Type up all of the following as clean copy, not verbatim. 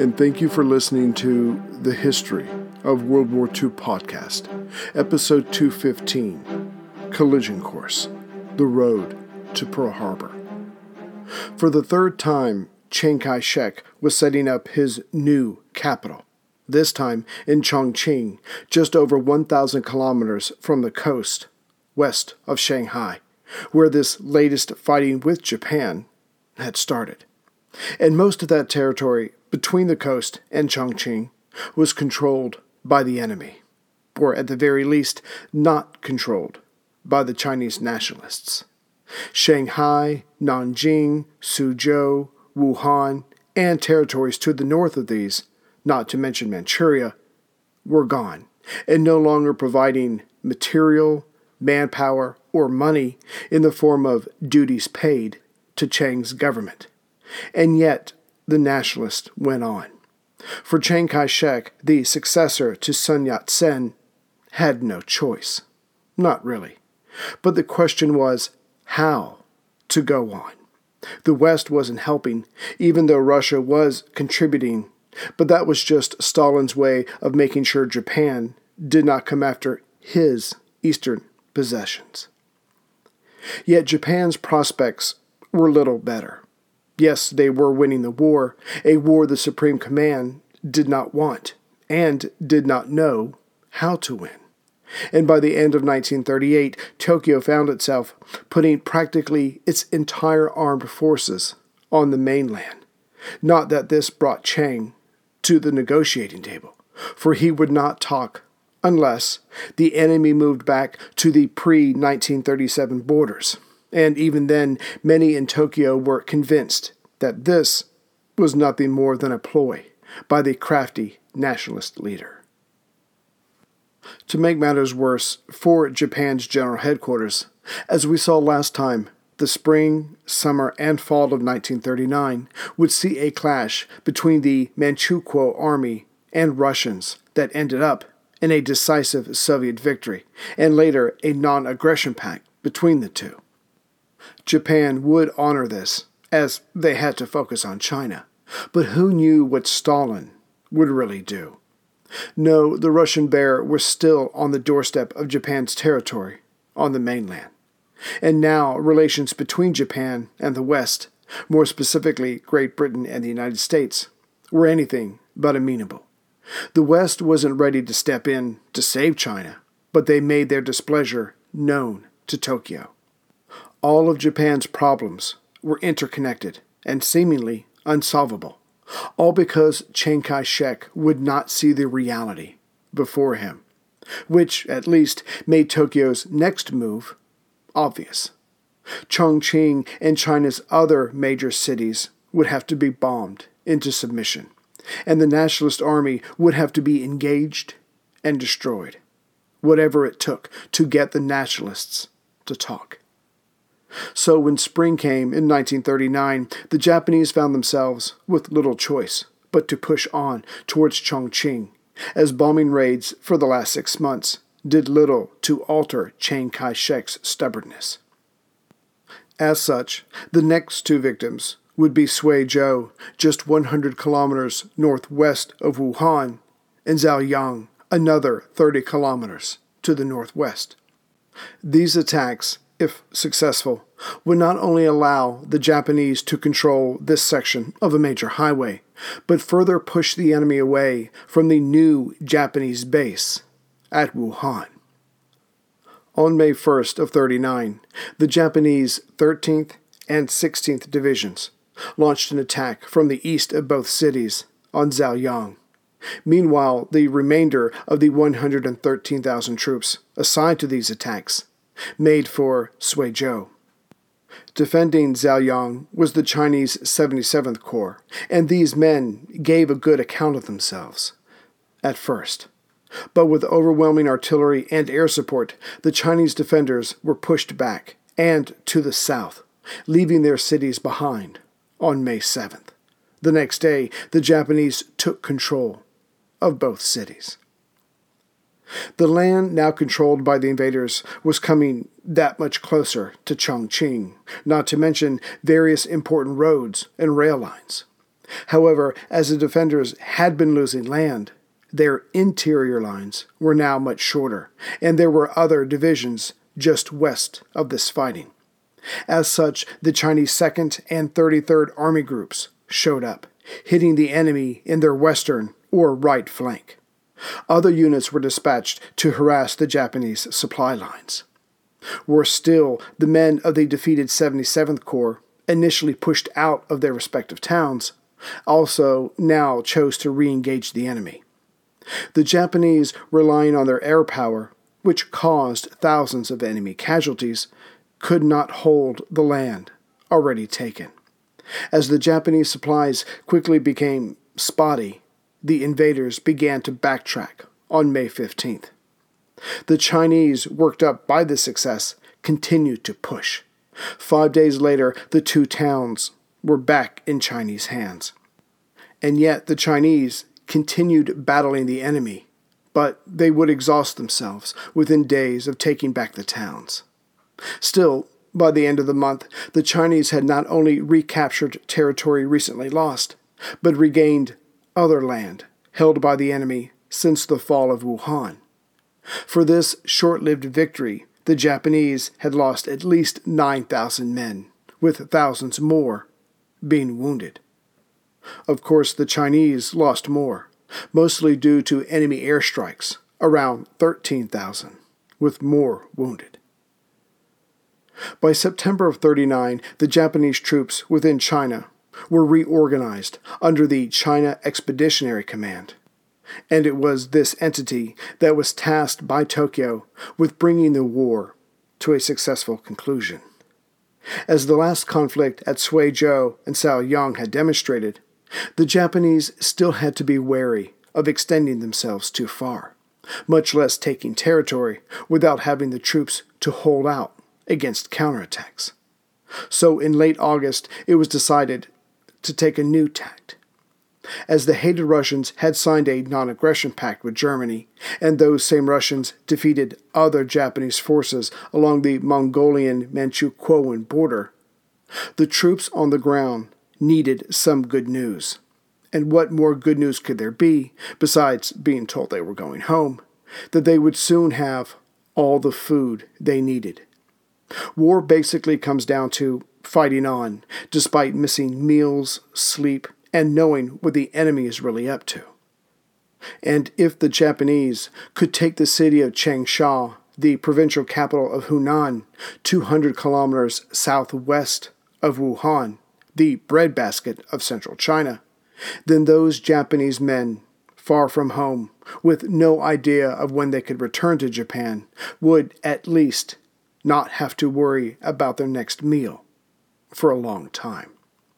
and thank you for listening to the History of World War II podcast, episode 215, Collision Course, The Road to Pearl Harbor. For the third time, Chiang Kai-shek was setting up his new capital, this time in Chongqing, just over 1,000 kilometers from the coast, west of Shanghai, where this latest fighting with Japan had started. And most of that territory between the coast and Chongqing was controlled by the enemy, or at the very least, not controlled by the Chinese nationalists. Shanghai, Nanjing, Suzhou, Wuhan, and territories to the north of these, not to mention Manchuria, were gone and no longer providing material, manpower, or money in the form of duties paid to Chiang's government. And yet, the nationalists went on. For Chiang Kai-shek, the successor to Sun Yat-sen, had no choice. Not really. But the question was, how to go on? The West wasn't helping, even though Russia was contributing, but that was just Stalin's way of making sure Japan did not come after his eastern possessions. Yet Japan's prospects were little better. Yes, they were winning the war, a war the Supreme Command did not want and did not know how to win. And by the end of 1938, Tokyo found itself putting practically its entire armed forces on the mainland. Not that this brought Chiang to the negotiating table, for he would not talk unless the enemy moved back to the pre-1937 borders. And even then, many in Tokyo were convinced that this was nothing more than a ploy by the crafty nationalist leader. To make matters worse, for Japan's general headquarters, as we saw last time, the spring, summer, and fall of 1939 would see a clash between the Manchukuo army and Russians that ended up in a decisive Soviet victory, and later a non-aggression pact between the two. Japan would honor this, as they had to focus on China. But who knew what Stalin would really do? No, the Russian bear was still on the doorstep of Japan's territory on the mainland. And now relations between Japan and the West, more specifically Great Britain and the United States, were anything but amenable. The West wasn't ready to step in to save China, but they made their displeasure known to Tokyo. All of Japan's problems were interconnected and seemingly unsolvable, all because Chiang Kai-shek would not see the reality before him, which at least made Tokyo's next move obvious. Chongqing and China's other major cities would have to be bombed into submission, and the nationalist army would have to be engaged and destroyed, whatever it took to get the nationalists to talk. So when spring came in 1939, the Japanese found themselves with little choice but to push on towards Chongqing, as bombing raids for the last 6 months did little to alter Chiang Kai-shek's stubbornness. As such, the next two victims would be Suzhou, just 100 kilometers northwest of Wuhan, and Zhaoyang, another 30 kilometers to the northwest. These attacks, if successful, would not only allow the Japanese to control this section of a major highway, but further push the enemy away from the new Japanese base at Wuhan. On May 1st of 39, the Japanese 13th and 16th Divisions launched an attack from the east of both cities on Zhaoyang. Meanwhile, the remainder of the 113,000 troops assigned to these attacks made for Suzhou. Defending Zhaoyang was the Chinese 77th Corps, and these men gave a good account of themselves at first. But with overwhelming artillery and air support, the Chinese defenders were pushed back and to the south, leaving their cities behind on May 7th. The next day, the Japanese took control of both cities. The land now controlled by the invaders was coming that much closer to Chongqing, not to mention various important roads and rail lines. However, as the defenders had been losing land, their interior lines were now much shorter, and there were other divisions just west of this fighting. As such, the Chinese 2nd and 33rd Army groups showed up, hitting the enemy in their western or right flank. Other units were dispatched to harass the Japanese supply lines. Worse still, the men of the defeated 77th Corps, initially pushed out of their respective towns, also now chose to re-engage the enemy. The Japanese, relying on their air power, which caused thousands of enemy casualties, could not hold the land already taken. As the Japanese supplies quickly became spotty, the invaders began to backtrack on May 15th. The Chinese, worked up by this success, continued to push. 5 days later, the two towns were back in Chinese hands. And yet the Chinese continued battling the enemy, but they would exhaust themselves within days of taking back the towns. Still, by the end of the month, the Chinese had not only recaptured territory recently lost, but regained other land held by the enemy since the fall of Wuhan. For this short-lived victory, the Japanese had lost at least 9,000 men, with thousands more being wounded. Of course, the Chinese lost more, mostly due to enemy airstrikes, around 13,000, with more wounded. By September of 39, the Japanese troops within China were reorganized under the China Expeditionary Command, and it was this entity that was tasked by Tokyo with bringing the war to a successful conclusion. As the last conflict at Suizhou and Saoyang had demonstrated, the Japanese still had to be wary of extending themselves too far, much less taking territory without having the troops to hold out against counterattacks. So in late August, it was decided to take a new tact. As the hated Russians had signed a non-aggression pact with Germany, and those same Russians defeated other Japanese forces along the Mongolian-Manchukuo border, the troops on the ground needed some good news. And what more good news could there be, besides being told they were going home, that they would soon have all the food they needed. War basically comes down to fighting on, despite missing meals, sleep, and knowing what the enemy is really up to. And if the Japanese could take the city of Changsha, the provincial capital of Hunan, 200 kilometers southwest of Wuhan, the breadbasket of central China, then those Japanese men, far from home, with no idea of when they could return to Japan, would at least not have to worry about their next meal for a long time.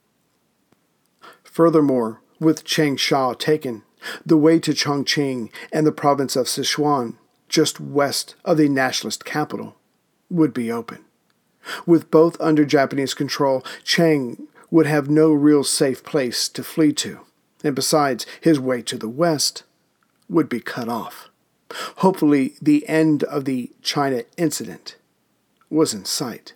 Furthermore, with Changsha taken, the way to Chongqing and the province of Sichuan, just west of the nationalist capital, would be open. With both under Japanese control, Chiang would have no real safe place to flee to, and besides, his way to the west would be cut off. Hopefully, the end of the China incident was in sight.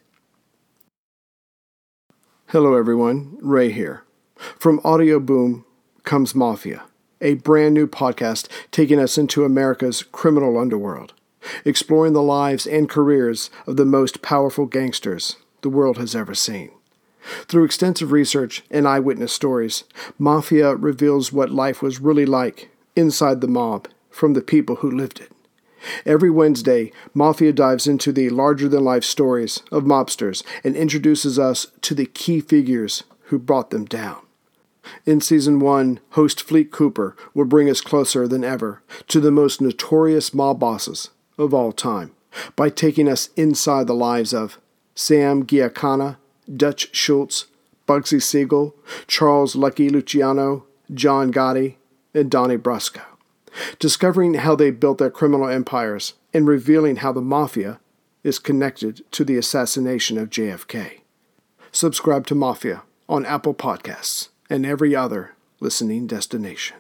Hello everyone, Ray here. From Audio Boom comes Mafia, a brand new podcast taking us into America's criminal underworld, exploring the lives and careers of the most powerful gangsters the world has ever seen. Through extensive research and eyewitness stories, Mafia reveals what life was really like inside the mob from the people who lived it. Every Wednesday, Mafia dives into the larger-than-life stories of mobsters and introduces us to the key figures who brought them down. In Season 1, host Fleet Cooper will bring us closer than ever to the most notorious mob bosses of all time by taking us inside the lives of Sam Giancana, Dutch Schultz, Bugsy Siegel, Charles Lucky Luciano, John Gotti, and Donnie Brasco, discovering how they built their criminal empires and revealing how the Mafia is connected to the assassination of JFK. Subscribe to Mafia on Apple Podcasts and every other listening destination.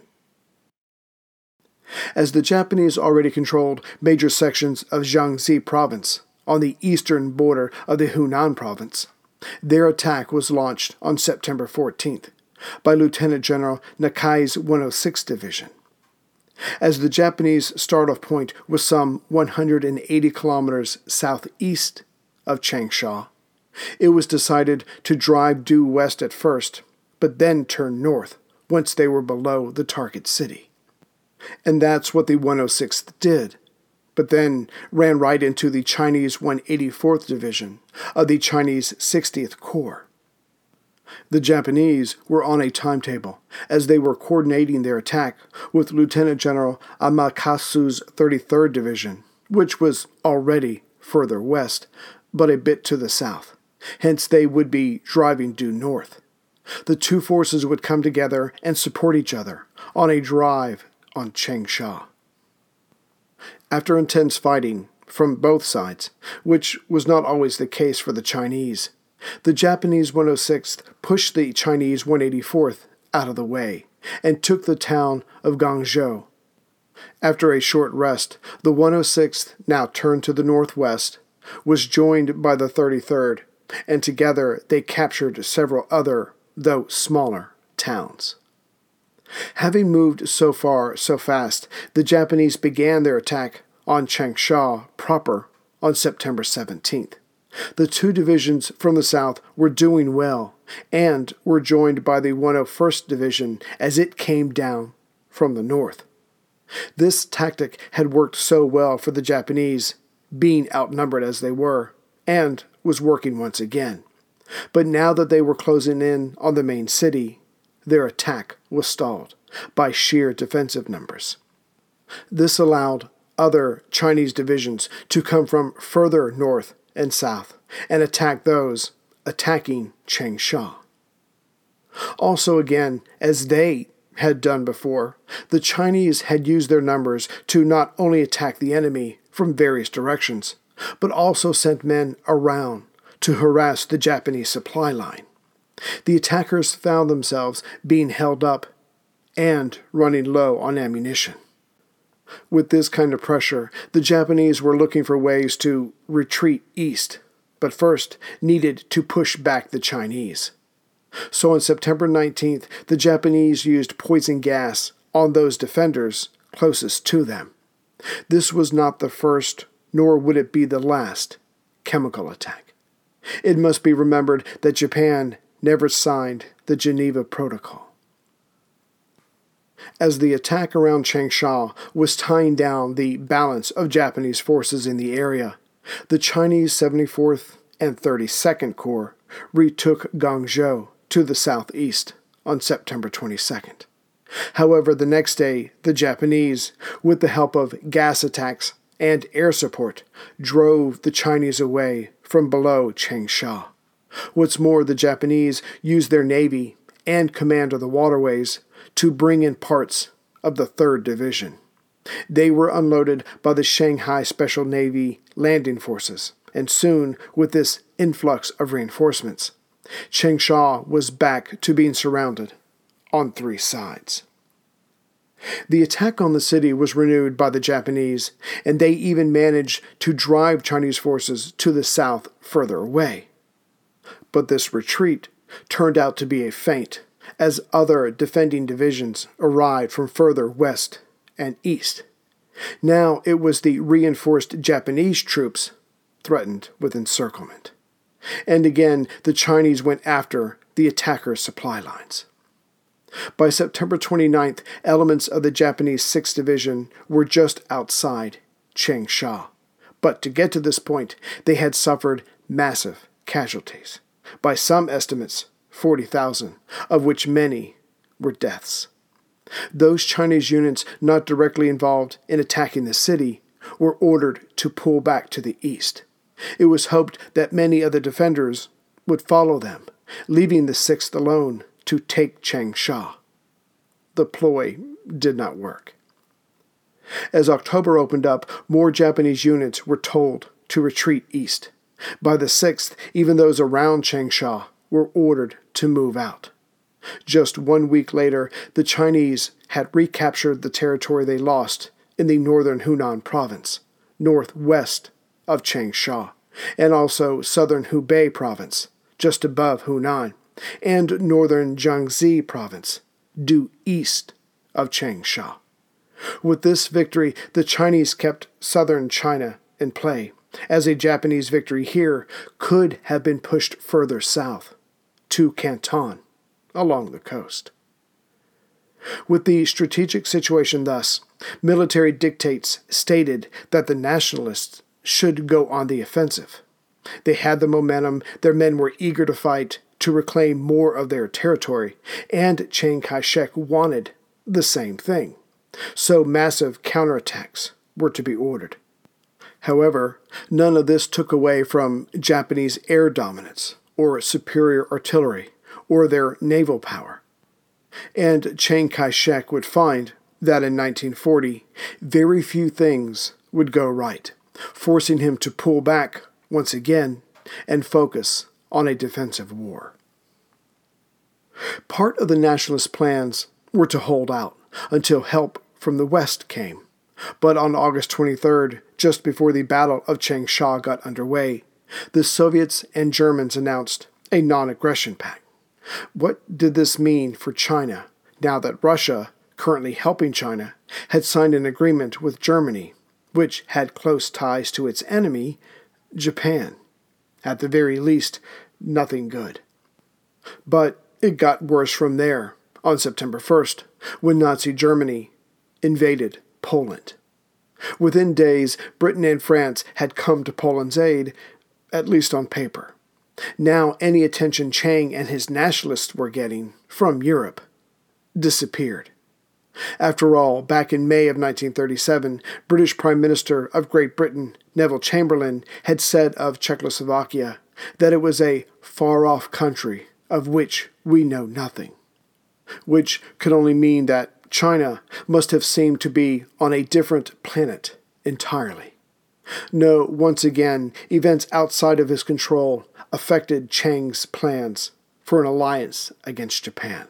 As the Japanese already controlled major sections of Jiangxi province on the eastern border of the Hunan province, their attack was launched on September 14th, by Lieutenant General Nakai's 106th Division. As the Japanese start-off point was some 180 kilometers southeast of Changsha, it was decided to drive due west at first, but then turn north once they were below the target city. And that's what the 106th did, but then ran right into the Chinese 184th Division of the Chinese 60th Corps. The Japanese were on a timetable as they were coordinating their attack with Lieutenant General Amakasu's 33rd Division, which was already further west, but a bit to the south. Hence they would be driving due north. The two forces would come together and support each other on a drive on Changsha. After intense fighting from both sides, which was not always the case for the Chinese, the Japanese 106th pushed the Chinese 184th out of the way and took the town of Guangzhou. After a short rest, the 106th, now turned to the northwest, was joined by the 33rd, and together they captured several other, though smaller, towns. Having moved so far so fast, the Japanese began their attack on Changsha proper on September 17th. The two divisions from the south were doing well and were joined by the 101st Division as it came down from the north. This tactic had worked so well for the Japanese, being outnumbered as they were, and was working once again. But now that they were closing in on the main city, their attack was stalled by sheer defensive numbers. This allowed other Chinese divisions to come from further north and south and attack those attacking Changsha. Also again, as they had done before, the Chinese had used their numbers to not only attack the enemy from various directions, but also sent men around to harass the Japanese supply line. The attackers found themselves being held up and running low on ammunition. With this kind of pressure, the Japanese were looking for ways to retreat east, but first needed to push back the Chinese. So on September 19th, the Japanese used poison gas on those defenders closest to them. This was not the first, nor would it be the last, chemical attack. It must be remembered that Japan never signed the Geneva Protocol. As the attack around Changsha was tying down the balance of Japanese forces in the area, the Chinese 74th and 32nd Corps retook Guangzhou to the southeast on September 22nd. However, the next day, the Japanese, with the help of gas attacks and air support, drove the Chinese away from below Changsha. What's more, the Japanese used their navy and command of the waterways to bring in parts of the 3rd Division. They were unloaded by the Shanghai Special Navy landing forces, and soon, with this influx of reinforcements, Changsha was back to being surrounded on 3 sides. The attack on the city was renewed by the Japanese, and they even managed to drive Chinese forces to the south further away. But this retreat turned out to be a feint, as other defending divisions arrived from further west and east. Now it was the reinforced Japanese troops threatened with encirclement. And again, the Chinese went after the attackers' supply lines. By September 29th, elements of the Japanese 6th Division were just outside Changsha. But to get to this point, they had suffered massive casualties. By some estimates, 40,000, of which many were deaths. Those Chinese units not directly involved in attacking the city were ordered to pull back to the east. It was hoped that many of the defenders would follow them, leaving the 6th alone to take Changsha. The ploy did not work. As October opened up, more Japanese units were told to retreat east. By the 6th, even those around Changsha were ordered to move out. Just 1 week later, the Chinese had recaptured the territory they lost in the northern Hunan province, northwest of Changsha, and also southern Hubei province, just above Hunan, and northern Jiangxi province, due east of Changsha. With this victory, the Chinese kept southern China in play, as a Japanese victory here could have been pushed further south, to Canton, along the coast. With the strategic situation thus, military dictates stated that the nationalists should go on the offensive. They had the momentum, their men were eager to fight, to reclaim more of their territory, and Chiang Kai-shek wanted the same thing. So massive counterattacks were to be ordered. However, none of this took away from Japanese air dominance, or superior artillery, or their naval power. And Chiang Kai-shek would find that in 1940, very few things would go right, forcing him to pull back once again and focus on a defensive war. Part of the nationalist plans were to hold out until help from the West came. But on August 23rd, just before the Battle of Changsha got underway, the Soviets and Germans announced a non-aggression pact. What did this mean for China now that Russia, currently helping China, had signed an agreement with Germany, which had close ties to its enemy, Japan? At the very least, nothing good. But it got worse from there on September 1st, when Nazi Germany invaded Poland. Within days, Britain and France had come to Poland's aid, at least on paper. Now any attention Chiang and his nationalists were getting from Europe disappeared. After all, back in May of 1937, British Prime Minister of Great Britain, Neville Chamberlain, had said of Czechoslovakia that it was a far-off country of which we know nothing, which could only mean that China must have seemed to be on a different planet entirely. No, once again, events outside of his control affected Chiang's plans for an alliance against Japan.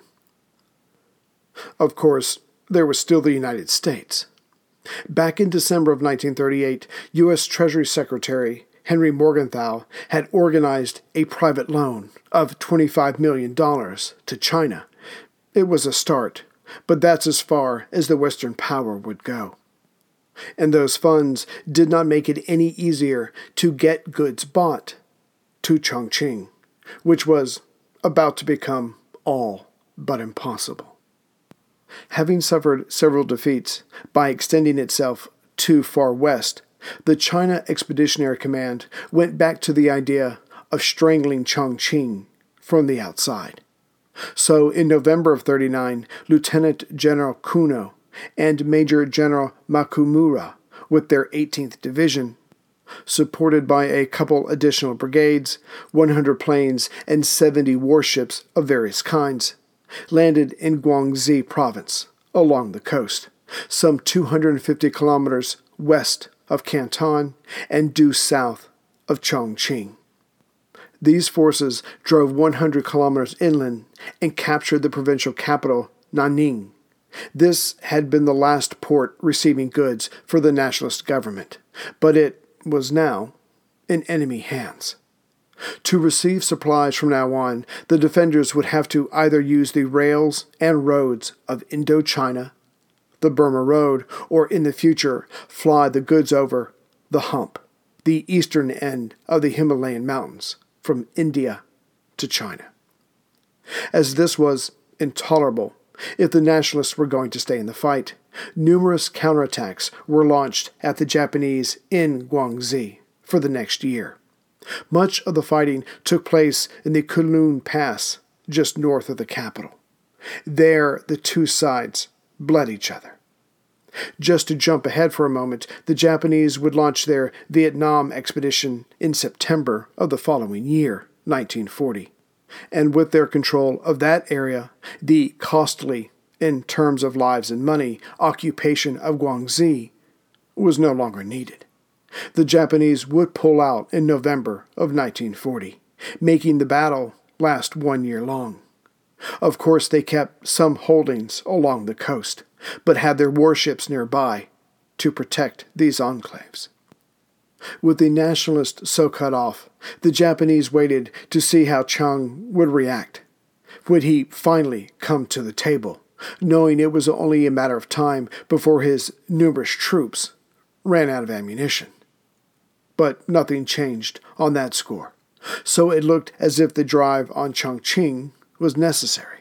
Of course, there was still the United States. Back in December of 1938, U.S. Treasury Secretary Henry Morgenthau had organized a private loan of $25 million to China. It was a start, but that's as far as the Western power would go. And those funds did not make it any easier to get goods bought to Chongqing, which was about to become all but impossible. Having suffered several defeats by extending itself too far west, the China Expeditionary Command went back to the idea of strangling Chongqing from the outside. So in November of 1939, Lieutenant General Kuno and Major General Makumura, with their 18th Division, supported by a couple additional brigades, 100 planes, and 70 warships of various kinds, landed in Guangxi Province, along the coast, some 250 kilometers west of Canton and due south of Chongqing. These forces drove 100 kilometers inland and captured the provincial capital, Nanning. This had been the last port receiving goods for the nationalist government, but it was now in enemy hands. To receive supplies from now on, the defenders would have to either use the rails and roads of Indochina, the Burma Road, or in the future fly the goods over the hump, the eastern end of the Himalayan mountains, from India to China. As this was intolerable, if the nationalists were going to stay in the fight, numerous counterattacks were launched at the Japanese in Guangxi for the next year. Much of the fighting took place in the Kunlun Pass, just north of the capital. There, the two sides bled each other. Just to jump ahead for a moment, the Japanese would launch their Vietnam expedition in September of the following year, 1940. And with their control of that area, the costly, in terms of lives and money, occupation of Guangxi was no longer needed. The Japanese would pull out in November of 1940, making the battle last 1 year long. Of course, they kept some holdings along the coast, but had their warships nearby to protect these enclaves. With the nationalists so cut off, the Japanese waited to see how Chiang would react, would he finally come to the table, knowing it was only a matter of time before his numerous troops ran out of ammunition. But nothing changed on that score, so it looked as if the drive on Chongqing was necessary.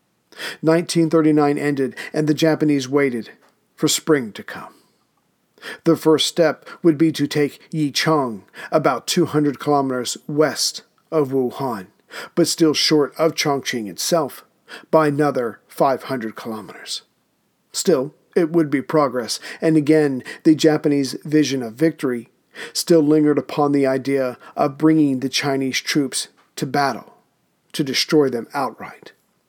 1939 ended, and the Japanese waited for spring to come. The first step would be to take Yichang, about 200 kilometers west of Wuhan, but still short of Chongqing itself, by another 500 kilometers. Still, it would be progress, and again the Japanese vision of victory still lingered upon the idea of bringing the Chinese troops to battle, to destroy them outright.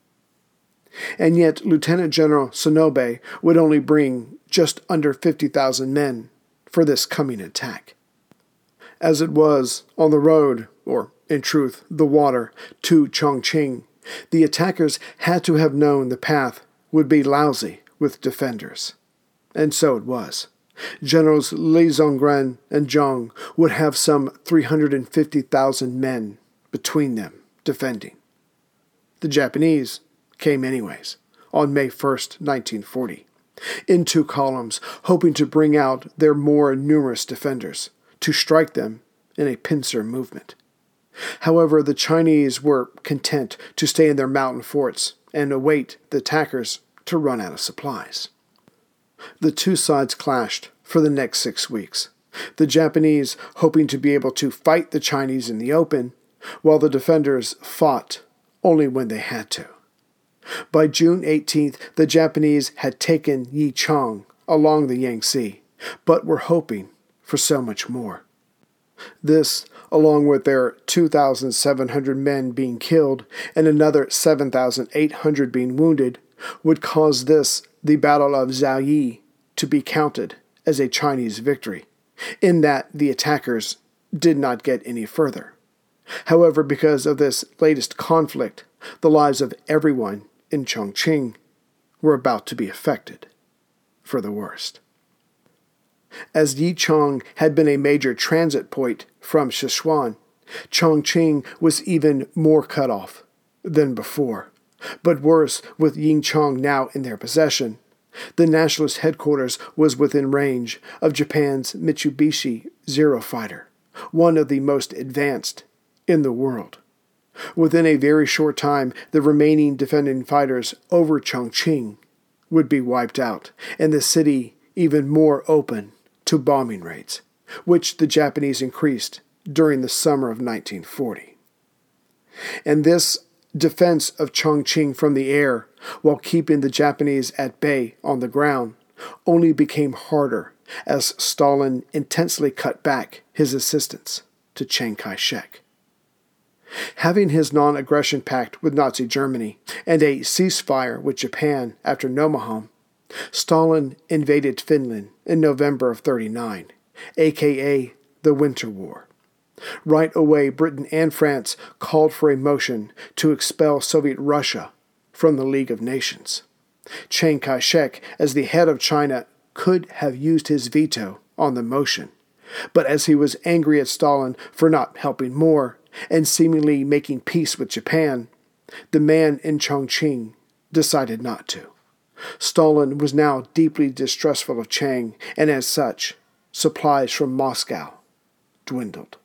And yet Lieutenant General Sonobe would only bring just under 50,000 men for this coming attack. As it was, on the road, or in truth, the water, to Chongqing, the attackers had to have known the path would be lousy with defenders. And so it was. Generals Li Zongren and Zhang would have some 350,000 men between them defending. The Japanese came anyways, on May 1st, 1940, in 2 columns, hoping to bring out their more numerous defenders, to strike them in a pincer movement. However, the Chinese were content to stay in their mountain forts and await the attackers to run out of supplies. The two sides clashed for the next 6 weeks, the Japanese hoping to be able to fight the Chinese in the open, while the defenders fought only when they had to. By June 18th, the Japanese had taken Yichang along the Yangtze, but were hoping for so much more. This, along with their 2,700 men being killed and another 7,800 being wounded, would cause this, the Battle of Zhaoyi, to be counted as a Chinese victory, in that the attackers did not get any further. However, because of this latest conflict, the lives of everyone in Chongqing were about to be affected for the worst. As Yichang had been a major transit point from Sichuan, Chongqing was even more cut off than before. But worse, with Yichang now in their possession, the nationalist headquarters was within range of Japan's Mitsubishi Zero fighter, one of the most advanced in the world. Within a very short time, the remaining defending fighters over Chongqing would be wiped out, and the city even more open to bombing raids, which the Japanese increased during the summer of 1940. And this defense of Chongqing from the air, while keeping the Japanese at bay on the ground, only became harder as Stalin intensely cut back his assistance to Chiang Kai-shek. Having his non-aggression pact with Nazi Germany and a ceasefire with Japan after Nomonhan, Stalin invaded Finland in November of 1939, aka the Winter War. Right away, Britain and France called for a motion to expel Soviet Russia from the League of Nations. Chiang Kai-shek, as the head of China, could have used his veto on the motion, but as he was angry at Stalin for not helping more and seemingly making peace with Japan, the man in Chongqing decided not to. Stalin was now deeply distrustful of Chiang, and as such, supplies from Moscow dwindled.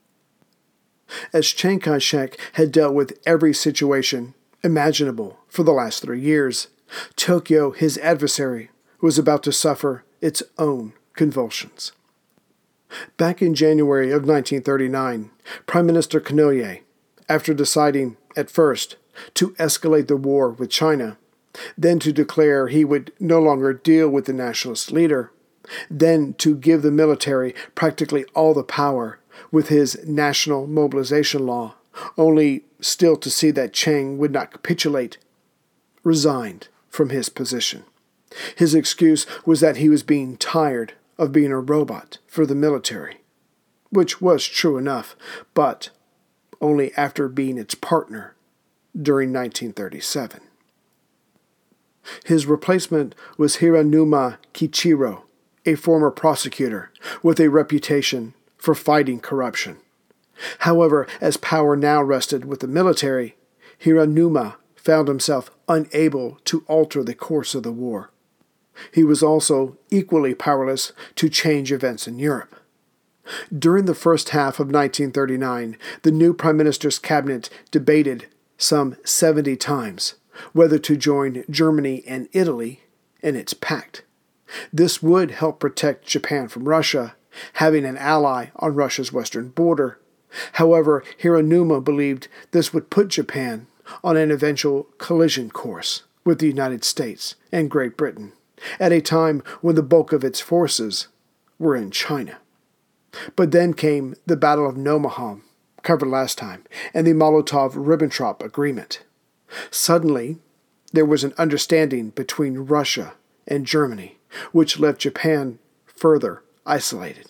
As Chiang Kai-shek had dealt with every situation imaginable for the last 3 years, Tokyo, his adversary, was about to suffer its own convulsions. Back in January of 1939, Prime Minister Konoye, after deciding, at first, to escalate the war with China, then to declare he would no longer deal with the nationalist leader, then to give the military practically all the power with his national mobilization law, only still to see that Chiang would not capitulate, resigned from his position. His excuse was that he was being tired of being a robot for the military, which was true enough, but only after being its partner during 1937. His replacement was Hiranuma Kichiro, a former prosecutor with a reputation for fighting corruption. However, as power now rested with the military, Hiranuma found himself unable to alter the course of the war. He was also equally powerless to change events in Europe. During the first half of 1939, the new Prime Minister's cabinet debated some 70 times whether to join Germany and Italy in its pact. This would help protect Japan from Russia, having an ally on Russia's western border. However, Hiranuma believed this would put Japan on an eventual collision course with the United States and Great Britain, at a time when the bulk of its forces were in China. But then came the Battle of Nomonhan, covered last time, and the Molotov-Ribbentrop Agreement. Suddenly, there was an understanding between Russia and Germany, which left Japan further isolated.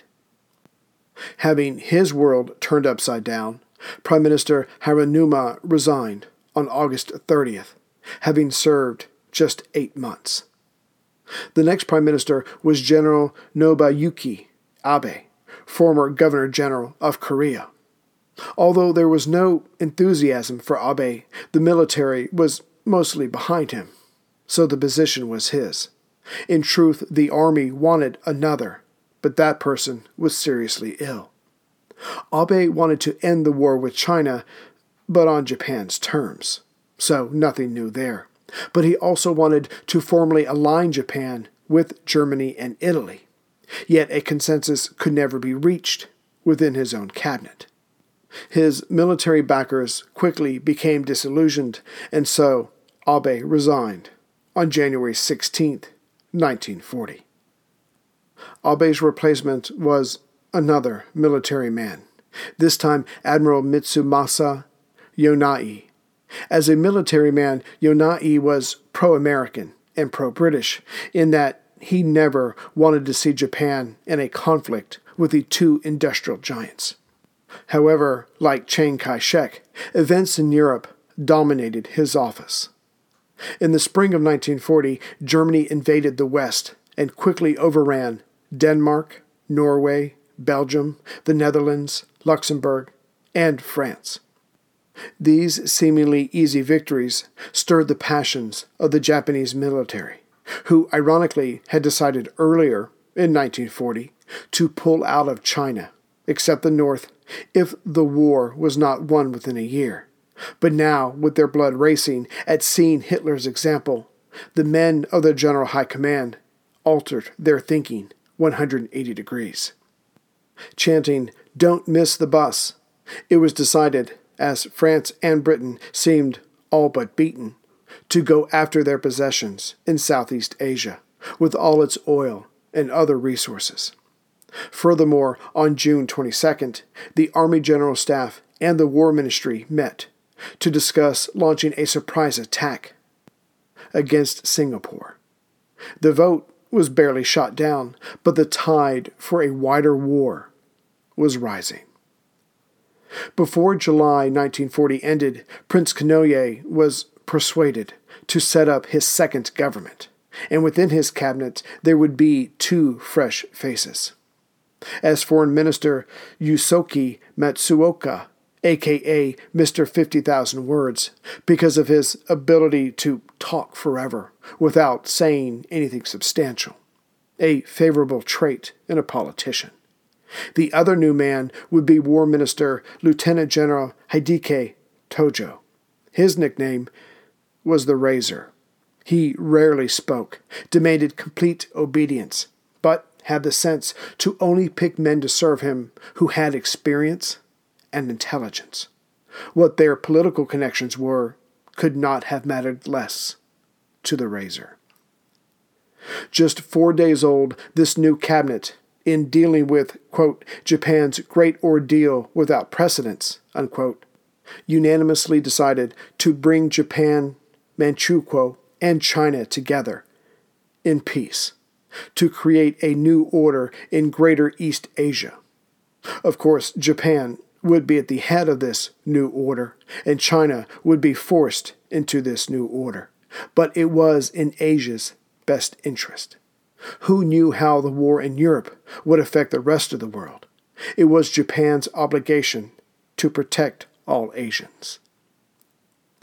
Having his world turned upside down, Prime Minister Hiranuma resigned on August 30th, having served just 8 months. The next Prime Minister was General Nobuyuki Abe, former Governor General of Korea. Although there was no enthusiasm for Abe, the military was mostly behind him, so the position was his. In truth, the army wanted another, but that person was seriously ill. Abe wanted to end the war with China, but on Japan's terms, so nothing new there. But he also wanted to formally align Japan with Germany and Italy. Yet a consensus could never be reached within his own cabinet. His military backers quickly became disillusioned, and so Abe resigned on January 16, 1940. Abe's replacement was another military man, this time Admiral Mitsumasa Yonai. As a military man, Yonai was pro-American and pro-British in that he never wanted to see Japan in a conflict with the two industrial giants. However, like Chiang Kai-shek, events in Europe dominated his office. In the spring of 1940, Germany invaded the West and quickly overran Denmark, Norway, Belgium, the Netherlands, Luxembourg, and France. These seemingly easy victories stirred the passions of the Japanese military, who ironically had decided earlier in 1940 to pull out of China, except the North, if the war was not won within a year. But now, with their blood racing at seeing Hitler's example, the men of the General High Command altered their thinking 180 degrees. Chanting, "Don't miss the bus," it was decided, as France and Britain seemed all but beaten, to go after their possessions in Southeast Asia, with all its oil and other resources. Furthermore, on June 22nd, the Army General Staff and the War Ministry met to discuss launching a surprise attack against Singapore. The vote was barely shot down, but the tide for a wider war was rising. Before July 1940 ended, Prince Kanoye was persuaded to set up his second government, and within his cabinet there would be 2 fresh faces. As Foreign Minister Yusuke Matsuoka, a.k.a. Mr. 50,000 Words, because of his ability to talk forever without saying anything substantial, a favorable trait in a politician. The other new man would be War Minister Lieutenant General Hideki Tojo. His nickname was the Razor. He rarely spoke, demanded complete obedience, but had the sense to only pick men to serve him who had experience and intelligence. What their political connections were could not have mattered less to the Razor. Just 4 days old, this new cabinet, in dealing with, quote, Japan's great ordeal without precedents, unquote, unanimously decided to bring Japan, Manchukuo, and China together in peace, to create a new order in Greater East Asia. Of course, Japan would be at the head of this new order, and China would be forced into this new order. But it was in Asia's best interest. Who knew how the war in Europe would affect the rest of the world? It was Japan's obligation to protect all Asians.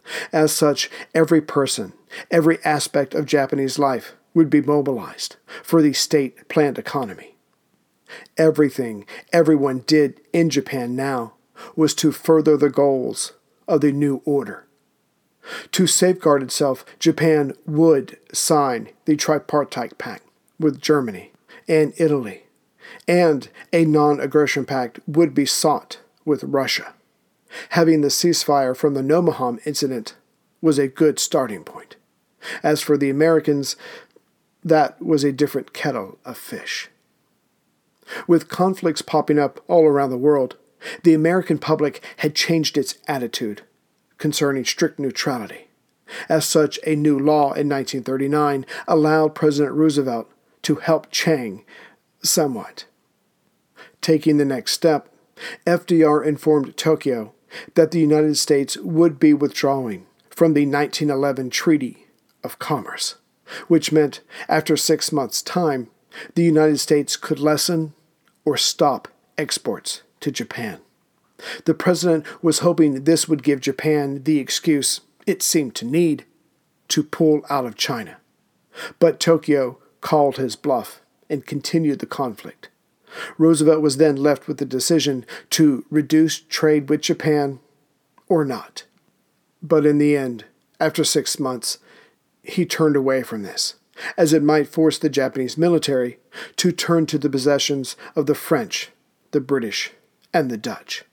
As such, every person, every aspect of Japanese life would be mobilized for the state-planned economy. Everything everyone did in Japan now was to further the goals of the new order. To safeguard itself, Japan would sign the Tripartite Pact with Germany and Italy, and a non-aggression pact would be sought with Russia. Having the ceasefire from the Nomonhan incident was a good starting point. As for the Americans, that was a different kettle of fish. With conflicts popping up all around the world, the American public had changed its attitude concerning strict neutrality. As such, a new law in 1939 allowed President Roosevelt to help Chiang somewhat. Taking the next step, FDR informed Tokyo that the United States would be withdrawing from the 1911 Treaty of Commerce, which meant after 6 months' time, the United States could lessen or stop exports to Japan. The president was hoping this would give Japan the excuse it seemed to need to pull out of China. But Tokyo called his bluff and continued the conflict. Roosevelt was then left with the decision to reduce trade with Japan or not. But in the end, after 6 months, he turned away from this, as it might force the Japanese military to turn to the possessions of the French, the British, and the Dutch.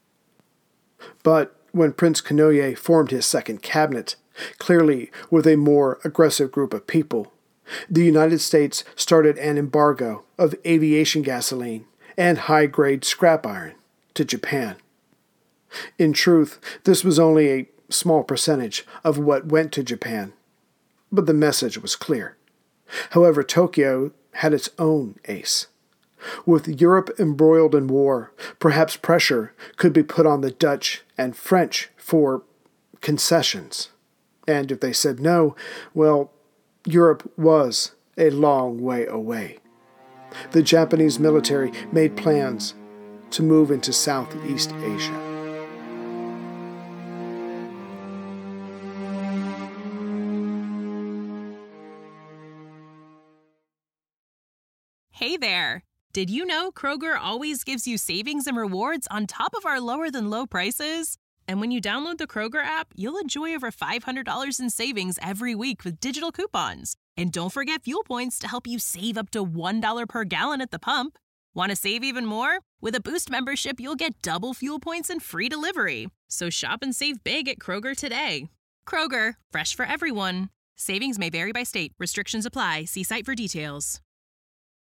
But when Prince Kanoye formed his second cabinet, clearly with a more aggressive group of people, the United States started an embargo of aviation gasoline and high-grade scrap iron to Japan. In truth, this was only a small percentage of what went to Japan, but the message was clear. However, Tokyo had its own ace. With Europe embroiled in war, perhaps pressure could be put on the Dutch and French for concessions. And if they said no, well, Europe was a long way away. The Japanese military made plans to move into Southeast Asia. Hey there! Did you know Kroger always gives you savings and rewards on top of our lower-than-low prices? And when you download the Kroger app, you'll enjoy over $500 in savings every week with digital coupons. And don't forget fuel points to help you save up to $1 per gallon at the pump. Want to save even more? With a Boost membership, you'll get double fuel points and free delivery. So shop and save big at Kroger today. Kroger, fresh for everyone. Savings may vary by state. Restrictions apply. See site for details.